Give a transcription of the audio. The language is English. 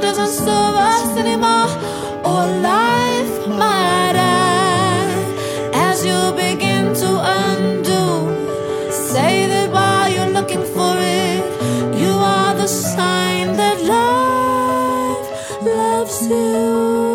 doesn't serve us anymore, or life might end as you begin to undo. Say that while you're looking for it, you are the sign that love loves you.